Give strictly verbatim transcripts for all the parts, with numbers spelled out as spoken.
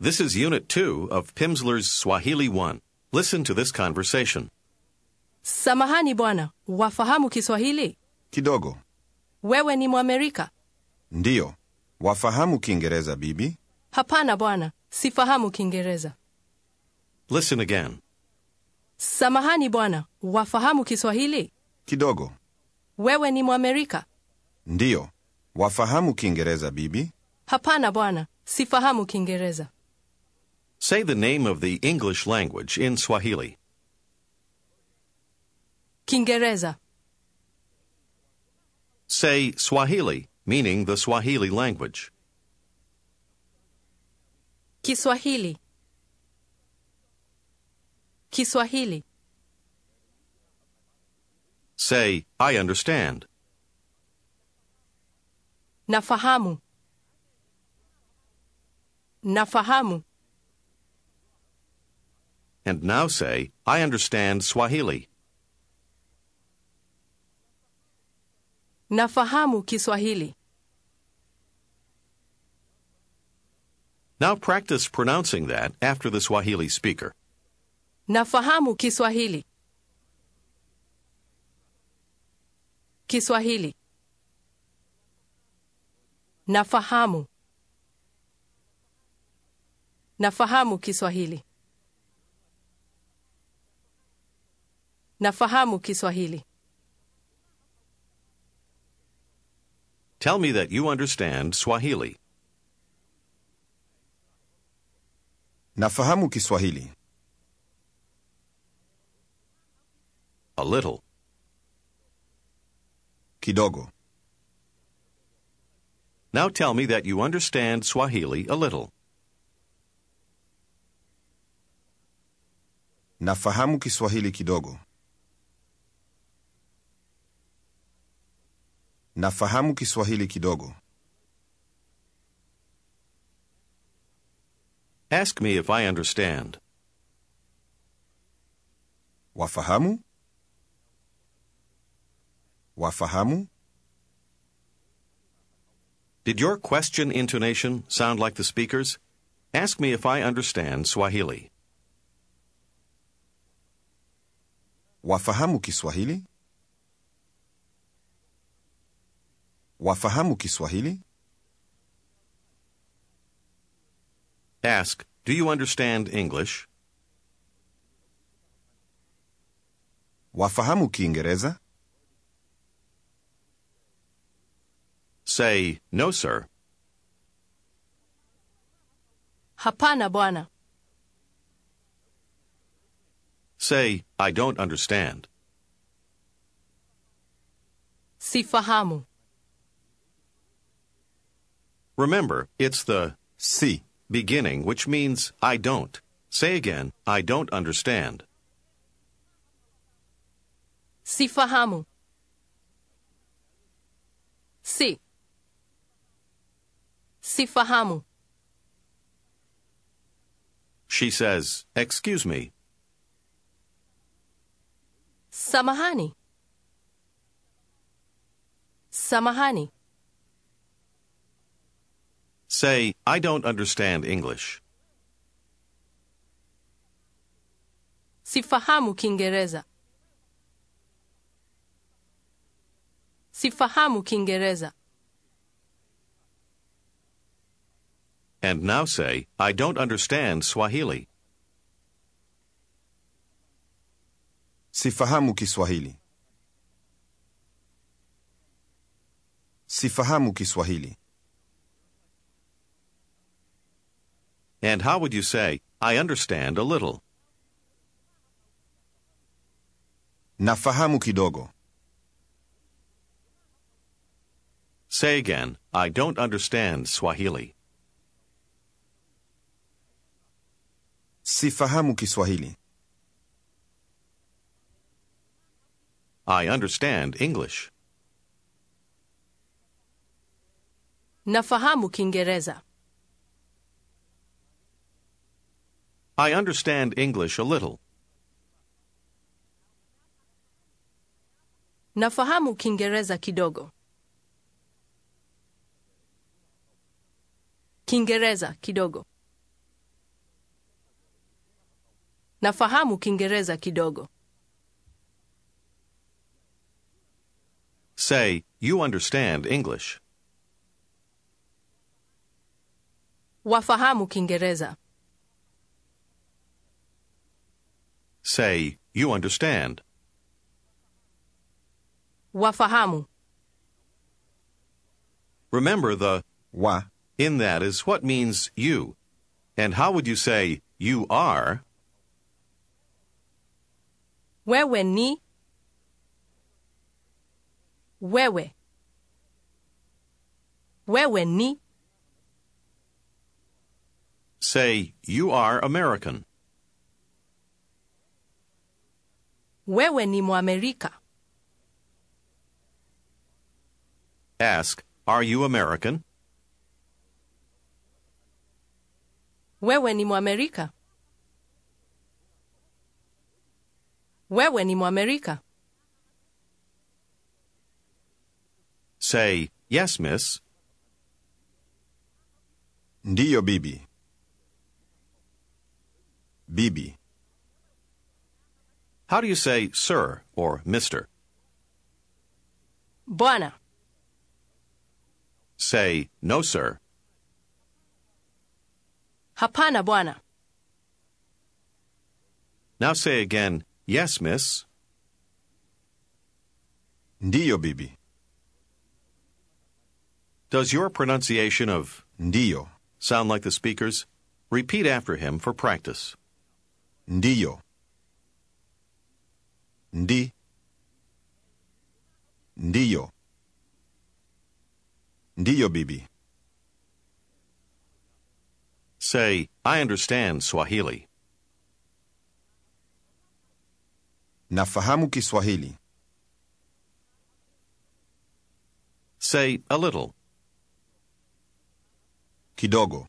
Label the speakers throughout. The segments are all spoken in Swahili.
Speaker 1: This is Unit two of Pimsleur's Swahili one. Listen to this conversation.
Speaker 2: Samahani bwana, wafahamu Kiswahili?
Speaker 3: Kidogo.
Speaker 2: Wewe ni Mwamerika?
Speaker 3: Ndiyo. Wafahamu Kiingereza bibi?
Speaker 2: Hapana bwana, sifahamu Kiingereza.
Speaker 1: Listen again.
Speaker 2: Samahani bwana, wafahamu Kiswahili?
Speaker 3: Kidogo.
Speaker 2: Wewe ni Mwamerika?
Speaker 3: Ndiyo. Wafahamu Kiingereza bibi?
Speaker 2: Hapana bwana, sifahamu Kiingereza.
Speaker 1: Say the name of the English language in Swahili.
Speaker 2: Kiingereza.
Speaker 1: Say Swahili, meaning the Swahili language.
Speaker 2: Kiswahili. Kiswahili.
Speaker 1: Say, I understand.
Speaker 2: Nafahamu. Nafahamu.
Speaker 1: And now say, I understand Swahili.
Speaker 2: Nafahamu Kiswahili.
Speaker 1: Now practice pronouncing that after the Swahili speaker.
Speaker 2: Nafahamu Kiswahili. Kiswahili. Nafahamu. Nafahamu Kiswahili. Nafahamu Kiswahili.
Speaker 1: Tell me that you understand Swahili.
Speaker 3: Nafahamu Kiswahili.
Speaker 1: A little.
Speaker 3: Kidogo.
Speaker 1: Now tell me that you understand Swahili a little.
Speaker 3: Nafahamu Kiswahili kidogo. Nafahamu Kiswahili kidogo.
Speaker 1: Ask me if I understand.
Speaker 3: Wafahamu? Wafahamu?
Speaker 1: Did your question intonation sound like the speaker's? Ask me if I understand Swahili.
Speaker 3: Wafahamu Kiswahili? Wafahamu Kiswahili?
Speaker 1: Ask, do you understand English?
Speaker 3: Wafahamu Kiingereza?
Speaker 1: Say, no, sir.
Speaker 2: Hapana bwana.
Speaker 1: Say, I don't understand.
Speaker 2: Sifahamu.
Speaker 1: Remember, it's the
Speaker 3: Si.
Speaker 1: beginning, which means I don't. Say again, I don't understand.
Speaker 2: Sifahamu. Si. Sifahamu.
Speaker 1: She says, excuse me.
Speaker 2: Samahani. Samahani.
Speaker 1: Say, I don't understand English.
Speaker 2: Sifahamu Kiingereza. Sifahamu Kiingereza.
Speaker 1: And now say, I don't understand Swahili.
Speaker 3: Sifahamu Kiswahili. Sifahamu Kiswahili.
Speaker 1: And how would you say, I understand a little?
Speaker 3: Nafahamu kidogo.
Speaker 1: Say again, I don't understand Swahili.
Speaker 3: Sifahamu Kiswahili.
Speaker 1: I understand English.
Speaker 2: Nafahamu Kiingereza.
Speaker 1: I understand English a little.
Speaker 2: Nafahamu Kiingereza kidogo. Kiingereza kidogo. Nafahamu Kiingereza kidogo.
Speaker 1: Say, you understand English.
Speaker 2: Wafahamu Kiingereza.
Speaker 1: Say, you understand.
Speaker 2: Wafahamu.
Speaker 1: Remember the
Speaker 3: Wa
Speaker 1: in that is what means you. And how would you say you are?
Speaker 2: Wewe ni. Wewe. Wewe ni.
Speaker 1: Say, you are American.
Speaker 2: Wewe ni Mwamerika.
Speaker 1: Ask, are you American?
Speaker 2: Wewe ni Mwamerika. Wewe ni Mwamerika.
Speaker 1: Say, yes, miss.
Speaker 3: ndiyo bibi. Bibi.
Speaker 1: How do you say sir or mister?
Speaker 2: Bwana.
Speaker 1: Say, no, sir.
Speaker 2: Hapana bwana.
Speaker 1: Now say again, yes, miss.
Speaker 3: ndiyo bibi.
Speaker 1: Does your pronunciation of
Speaker 3: Ndiyo.
Speaker 1: sound like the speaker's? Repeat after him for practice.
Speaker 3: Ndiyo. Ndi. Ndiyo. Ndiyo bibi.
Speaker 1: Say, I understand Swahili.
Speaker 3: Nafahamu Kiswahili.
Speaker 1: Say, a little.
Speaker 3: Kidogo.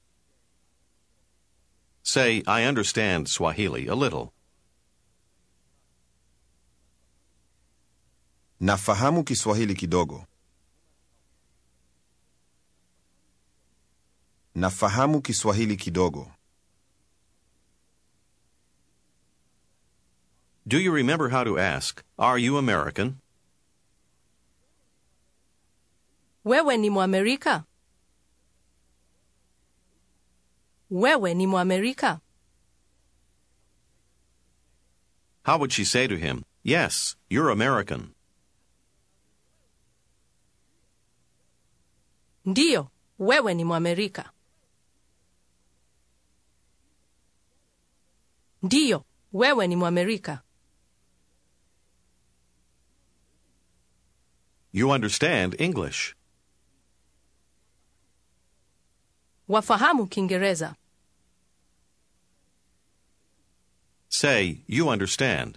Speaker 1: Say, I understand Swahili a little.
Speaker 3: Nafahamu Kiswahili kidogo. Nafahamu Kiswahili kidogo.
Speaker 1: Do you remember how to ask, are you American?
Speaker 2: Wewe ni Mwamerika. Wewe ni Mwamerika.
Speaker 1: How would she say to him, yes, you're American?
Speaker 2: Ndiyo, wewe ni Mwamerika. Ndiyo, wewe ni Mwamerika.
Speaker 1: You understand English.
Speaker 2: Wafahamu Kiingereza.
Speaker 1: Say, you understand.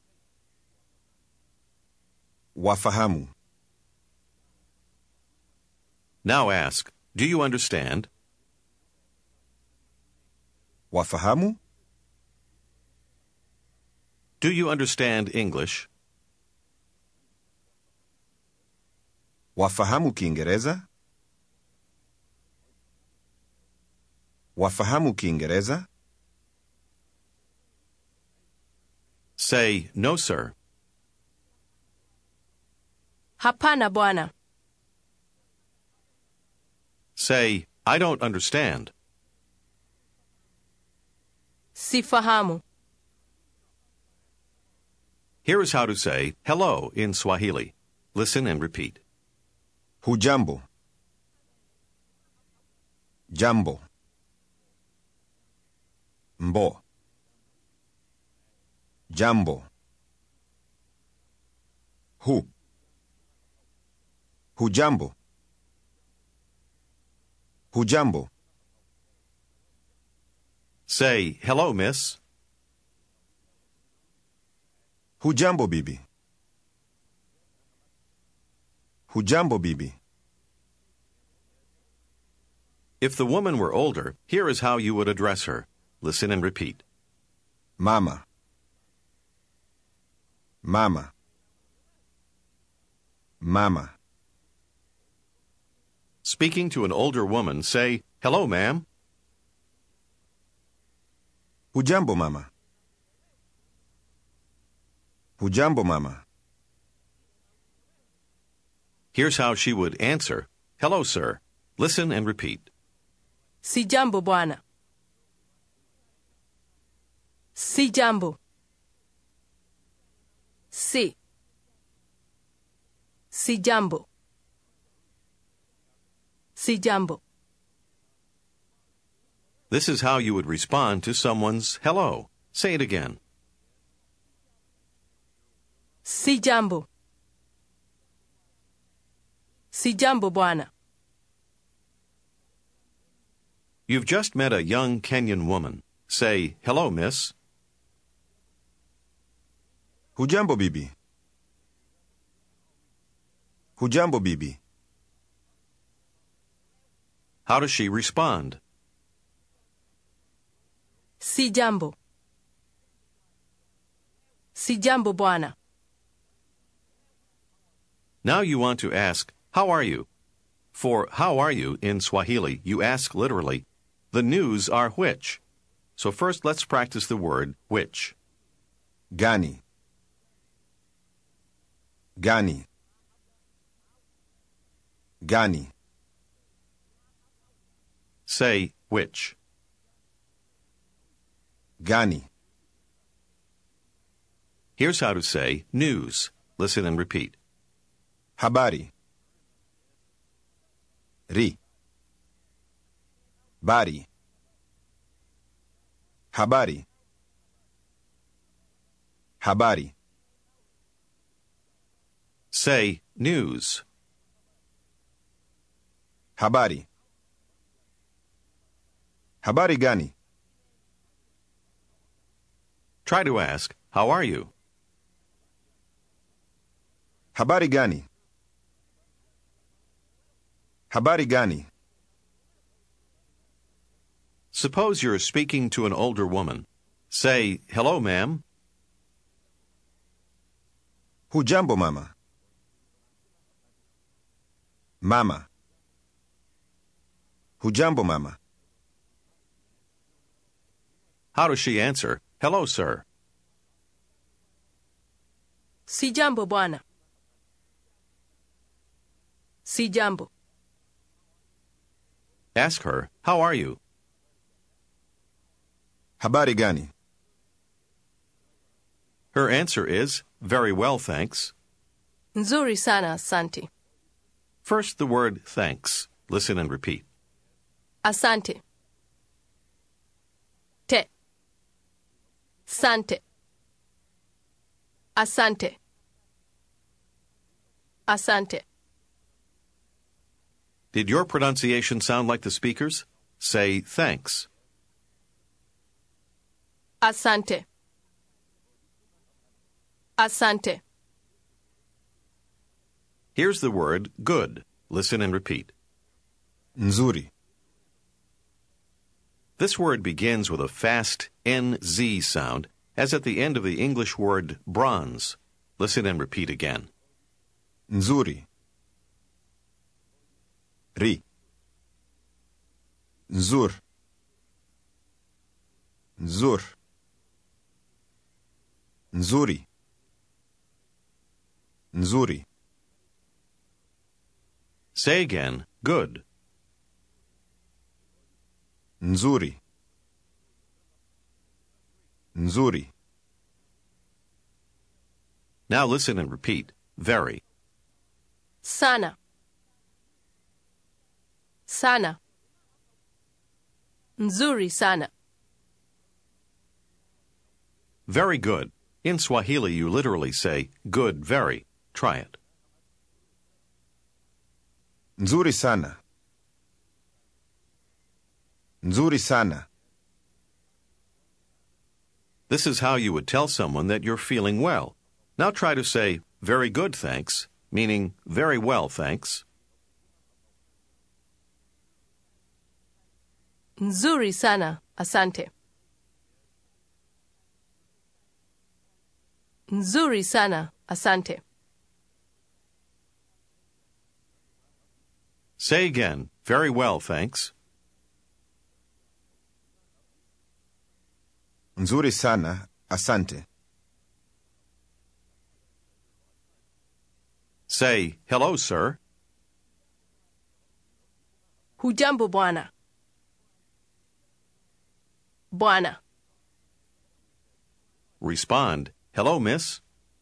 Speaker 3: Wafahamu.
Speaker 1: Now ask, do you understand?
Speaker 3: Wafahamu?
Speaker 1: Do you understand English?
Speaker 3: Wafahamu Kiingereza? Wafahamu Kiingereza?
Speaker 1: Say, no, sir.
Speaker 2: Hapana bwana.
Speaker 1: Say, I don't understand.
Speaker 2: Sifahamu.
Speaker 1: Here is how to say hello in Swahili. Listen and repeat.
Speaker 3: Hujambo. Jambo. Mbo. Jambo. Hu. Hujambo. Hujambo.
Speaker 1: Say, hello, miss.
Speaker 3: Hujambo bibi. Hujambo bibi.
Speaker 1: If the woman were older, here is how you would address her. Listen and repeat.
Speaker 3: Mama. Mama. Mama.
Speaker 1: Speaking to an older woman, say, hello, ma'am.
Speaker 3: Hujambo mama. Hujambo mama.
Speaker 1: Here's how she would answer. Hello, sir. Listen and repeat.
Speaker 2: Sijambo bwana. Sijambo. Si. Sijambo. Sijambo.
Speaker 1: This is how you would respond to someone's hello. Say it again.
Speaker 2: Sijambo. Sijambo bwana.
Speaker 1: You've just met a young Kenyan woman. Say, hello, miss.
Speaker 3: Hujambo bibi. Hujambo bibi.
Speaker 1: How does she respond?
Speaker 2: Sijambo. Sijambo bwana.
Speaker 1: Now you want to ask, how are you? For how are you in Swahili, you ask literally, the news are which? So first let's practice the word which.
Speaker 3: Gani. Gani. Gani.
Speaker 1: Say which.
Speaker 3: Gani.
Speaker 1: Here's how to say news. Listen and repeat.
Speaker 3: Habari. Ri. Bari. Habari. Habari.
Speaker 1: Say news.
Speaker 3: Habari. Habari gani?
Speaker 1: Try to ask, how are you?
Speaker 3: Habari gani? Habari gani?
Speaker 1: Suppose you're speaking to an older woman. Say, hello, ma'am.
Speaker 3: Hujambo mama. Mama. Hujambo mama.
Speaker 1: How does she answer? Hello, sir.
Speaker 2: Sijambo bwana. Sijambo.
Speaker 1: Ask her, how are you?
Speaker 3: Habari gani?
Speaker 1: Her answer is, very well, thanks.
Speaker 2: Nzuri sana, asante.
Speaker 1: First, the word thanks. Listen and repeat.
Speaker 2: Asante. Te. Sante. Asante. Asante.
Speaker 1: Did your pronunciation sound like the speaker's? Say thanks.
Speaker 2: Asante. Asante.
Speaker 1: Here's the word good. Listen and repeat.
Speaker 3: Nzuri.
Speaker 1: This word begins with a fast N Z sound, as at the end of the English word bronze. Listen and repeat again.
Speaker 3: Nzuri. Ri. Nzur. Nzur. Nzuri. Nzuri.
Speaker 1: Say again, good.
Speaker 3: Nzuri. Nzuri.
Speaker 1: Now listen and repeat, very.
Speaker 2: Sana. Sana. Nzuri sana.
Speaker 1: Very good. In Swahili, you literally say, good, very. Try it.
Speaker 3: Nzuri sana. Nzuri sana.
Speaker 1: This is how you would tell someone that you're feeling well. Now try to say, very good, thanks, meaning very well, thanks.
Speaker 2: Nzuri sana, asante. Nzuri sana, asante.
Speaker 1: Say again, very well, thanks.
Speaker 3: Nzuri sana, asante.
Speaker 1: Say, hello, sir.
Speaker 2: Hujambo bwana. Bwana.
Speaker 1: Respond, hello, miss.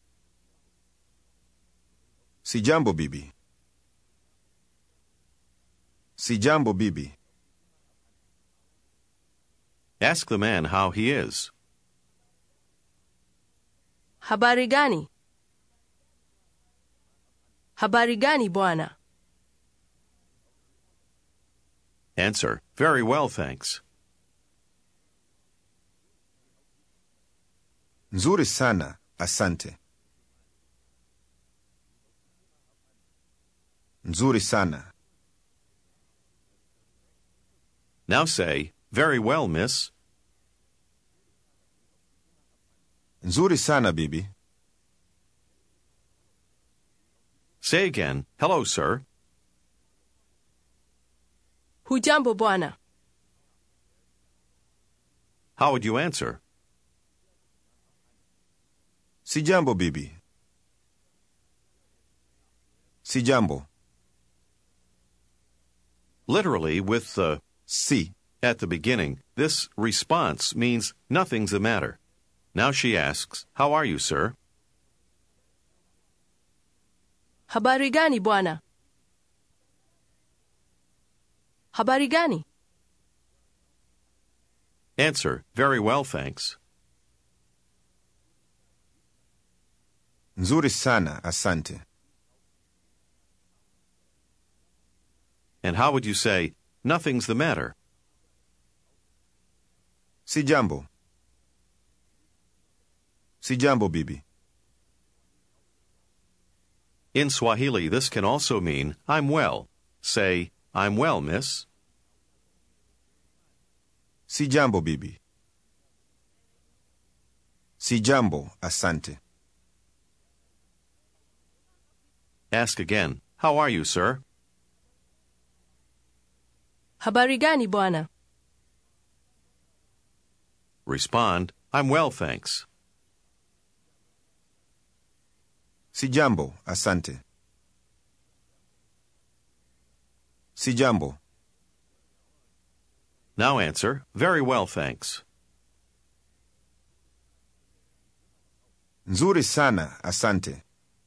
Speaker 3: Sijambo bibi. Sijambo bibi.
Speaker 1: Ask the man how he is.
Speaker 2: Habari gani? Habari gani bwana?
Speaker 1: Answer, very well, thanks.
Speaker 3: Nzuri sana, asante. Nzuri sana.
Speaker 1: Now say, very well, miss.
Speaker 3: Nzuri sana bibi.
Speaker 1: Say again, hello, sir.
Speaker 2: Hujambo bwana.
Speaker 1: How would you answer?
Speaker 3: Sijambo bibi. Sijambo.
Speaker 1: Literally, with the
Speaker 3: Si.
Speaker 1: at the beginning, this response means nothing's the matter. Now she asks, how are you, sir?
Speaker 2: Habari gani bwana? Habari gani?
Speaker 1: Answer, very well, thanks.
Speaker 3: Nzuri sana, asante.
Speaker 1: And how would you say, nothing's the matter?
Speaker 3: Sijambo. Sijambo bibi.
Speaker 1: In Swahili, this can also mean, I'm well. Say, I'm well, miss.
Speaker 3: Sijambo bibi. Sijambo, asante.
Speaker 1: Ask again, how are you, sir?
Speaker 2: Habari gani bwana?
Speaker 1: Respond, I'm well, thanks.
Speaker 3: Sijambo, asante. Sijambo.
Speaker 1: Now answer, very well, thanks.
Speaker 3: Nzuri sana, asante.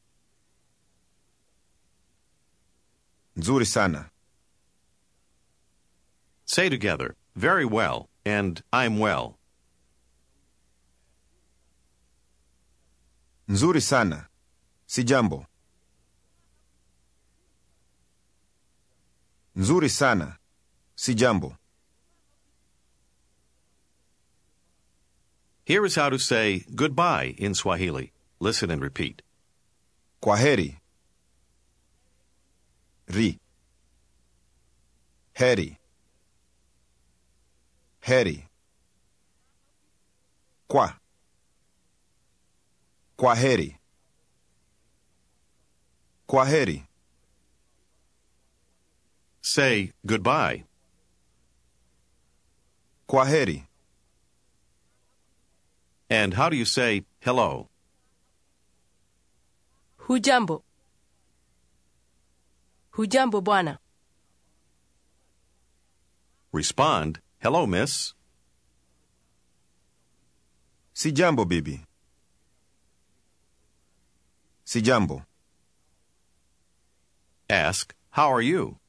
Speaker 3: Nzuri sana.
Speaker 1: Say together, very well, and I'm well.
Speaker 3: Nzuri sana. Sijambo. Nzuri sana. Sijambo.
Speaker 1: Here is how to say goodbye in Swahili. Listen and repeat.
Speaker 3: Kwaheri. Ri. Heri. Heri. Kwa. Kwaheri. Kwaheri.
Speaker 1: Say goodbye.
Speaker 3: Kwaheri.
Speaker 1: And how do you say hello?
Speaker 2: Hujambo. Hujambo bwana.
Speaker 1: Respond, hello, miss.
Speaker 3: Sijambo bibi. Sijambo.
Speaker 1: Ask, how are you?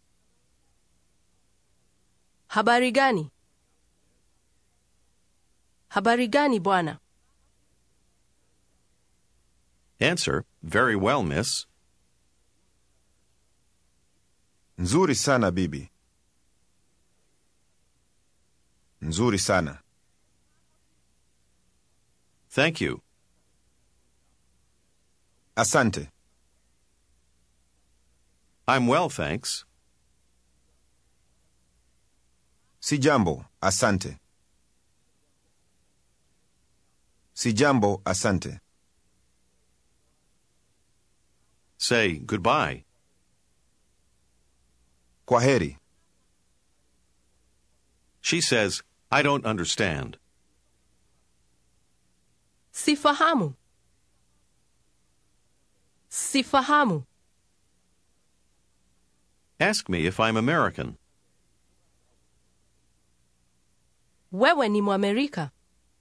Speaker 2: Habari gani? Habari gani bwana?
Speaker 1: Answer, very well, miss.
Speaker 3: Nzuri sana bibi. Nzuri sana.
Speaker 1: Thank you.
Speaker 3: Asante.
Speaker 1: I'm well, thanks.
Speaker 3: Sijambo, asante. Sijambo, asante.
Speaker 1: Say goodbye.
Speaker 3: Kwaheri.
Speaker 1: She says, I don't understand.
Speaker 2: Sifahamu. Sifahamu.
Speaker 1: Ask me if I'm American.
Speaker 2: Wewe ni Mwamerika.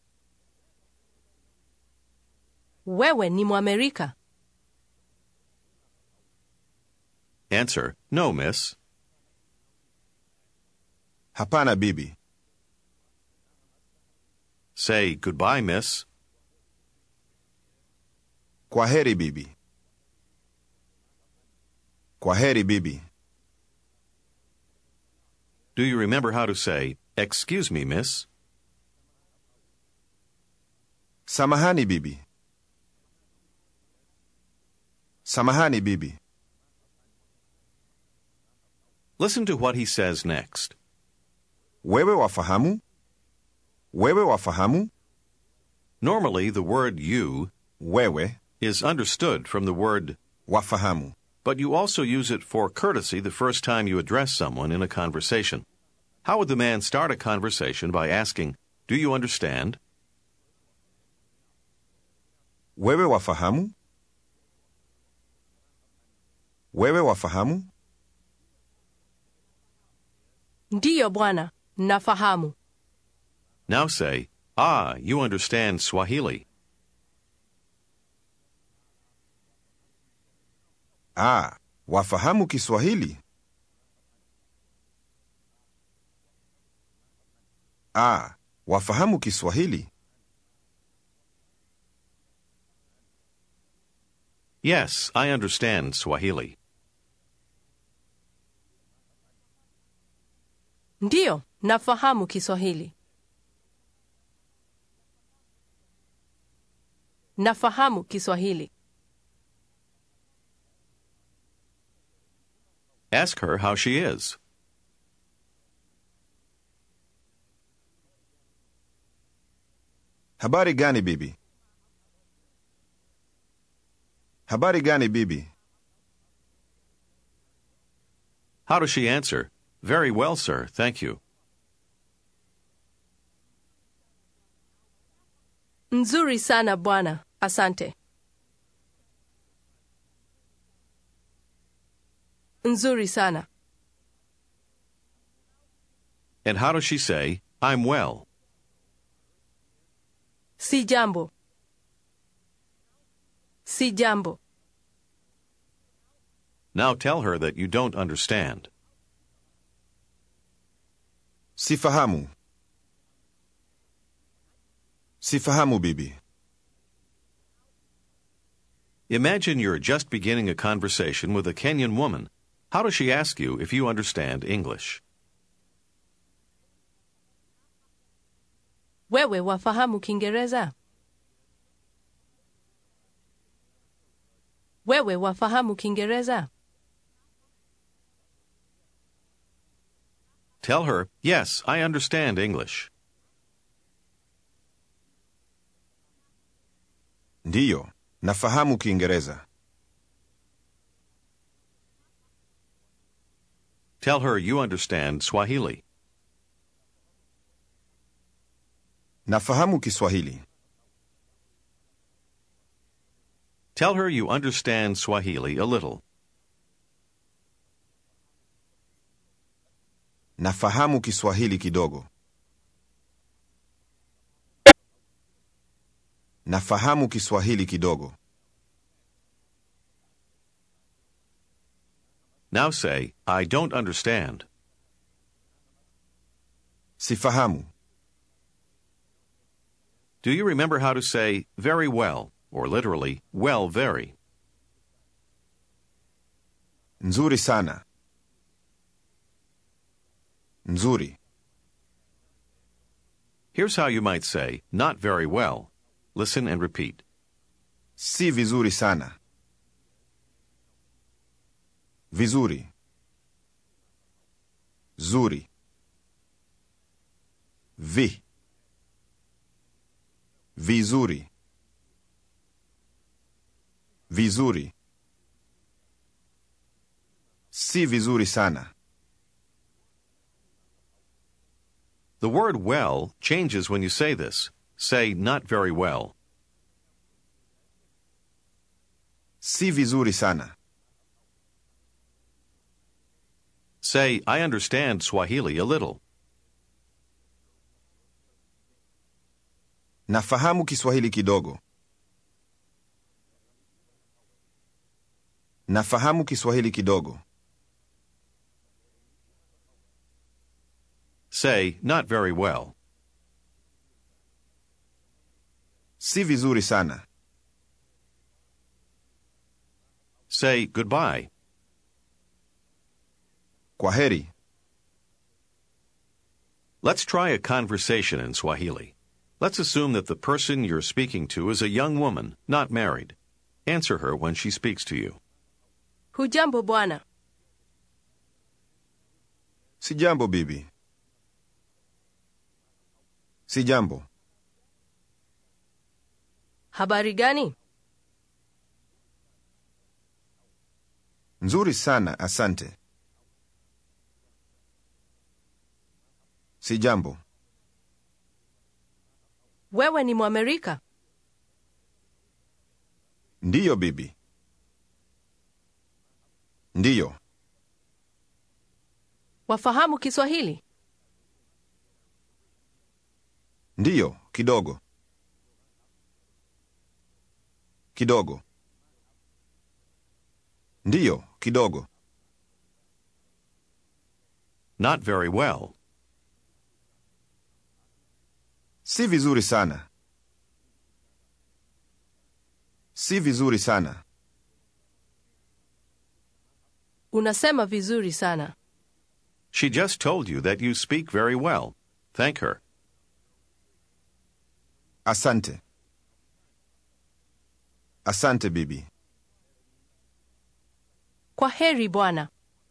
Speaker 2: Wewe ni Mwamerika.
Speaker 1: Answer, no, miss.
Speaker 3: Hapana bibi.
Speaker 1: Say, goodbye, miss.
Speaker 3: Kwaheri bibi. Kwaheri bibi.
Speaker 1: Do you remember how to say, excuse me, miss?
Speaker 3: Samahani bibi. Samahani bibi.
Speaker 1: Listen to what he says next.
Speaker 3: Wewe wafahamu? Wewe wafahamu?
Speaker 1: Normally, the word you
Speaker 3: Wewe
Speaker 1: is understood from the word,
Speaker 3: wafahamu.
Speaker 1: but you also use it for courtesy the first time you address someone in a conversation. How would the man start a conversation by asking, do you understand?
Speaker 3: Wewe wafahamu? Wewe wafahamu?
Speaker 2: Ndiyo bwana, nafahamu.
Speaker 1: Now say, ah, you understand Swahili.
Speaker 3: Ah, wafahamu Kiswahili? Ah, wafahamu Kiswahili?
Speaker 1: Yes, I understand Swahili.
Speaker 2: Ndiyo, nafahamu Kiswahili. Nafahamu Kiswahili.
Speaker 1: Ask her how she is.
Speaker 3: Habari gani bibi? Habari gani bibi?
Speaker 1: How does she answer? Very well, sir, thank you.
Speaker 2: Nzuri sana bwana, asante. Nzuri sana.
Speaker 1: And how does she say, I'm well?
Speaker 2: Si jambo. Si jambo.
Speaker 1: Now tell her that you don't understand.
Speaker 3: Sifahamu. Sifahamu bibi.
Speaker 1: Imagine you're just beginning a conversation with a Kenyan woman. How does she ask you if you understand English?
Speaker 2: Wewe wafahamu Kiingereza? Wewe wafahamu Kiingereza?
Speaker 1: Tell her, yes, I understand English.
Speaker 3: Ndiyo, nafahamu Kiingereza.
Speaker 1: Tell her you understand Swahili.
Speaker 3: Nafahamu Kiswahili.
Speaker 1: Tell her you understand Swahili a little.
Speaker 3: Nafahamu Kiswahili kidogo. Nafahamu Kiswahili kidogo.
Speaker 1: Now say, I don't understand.
Speaker 3: Sifahamu.
Speaker 1: Do you remember how to say, very well, or literally, well, very?
Speaker 3: Nzuri sana. Nzuri.
Speaker 1: Here's how you might say, not very well. Listen and repeat.
Speaker 3: Si vizuri sana. Vizuri. Zuri. Vi. Vizuri. Vizuri. Si vizuri sana.
Speaker 1: The word well changes when you say this. Say, not very well.
Speaker 3: Si vizuri sana.
Speaker 1: Say, I understand Swahili a little.
Speaker 3: Nafahamu Kiswahili kidogo. Nafahamu Kiswahili kidogo.
Speaker 1: Say, not very well.
Speaker 3: Si vizuri sana.
Speaker 1: Say, goodbye.
Speaker 3: Kwaheri.
Speaker 1: Let's try a conversation in Swahili. Let's assume that the person you're speaking to is a young woman, not married. Answer her when she speaks to you.
Speaker 2: Hujambo bwana.
Speaker 3: Sijambo bibi. Sijambo.
Speaker 2: Habari gani?
Speaker 3: Nzuri sana, asante. Sijambo.
Speaker 2: Wewe ni Mwamerika?
Speaker 3: Ndiyo bibi. Ndiyo.
Speaker 2: Wafahamu Kiswahili?
Speaker 3: Ndiyo, kidogo. Kidogo. Ndiyo, kidogo.
Speaker 1: Not very well.
Speaker 3: Si vizuri sana. Si vizuri sana.
Speaker 2: Unasema vizuri sana.
Speaker 1: She just told you that you speak very well. Thank her.
Speaker 3: Asante. Asante bibi.
Speaker 2: Kwaheri bwana.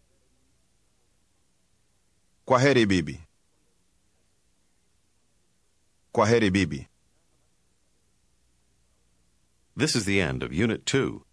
Speaker 3: Kwaheri bibi. Kwaheri bibi.
Speaker 1: This is the end of Unit two.